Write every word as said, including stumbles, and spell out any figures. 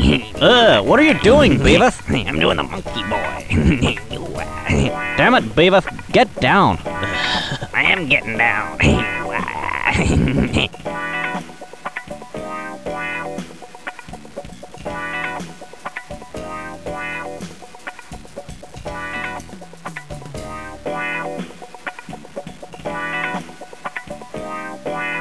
Ugh, what are you doing, Beavis? I'm doing the monkey boy. Damn it, Beavis, get down. I am getting down.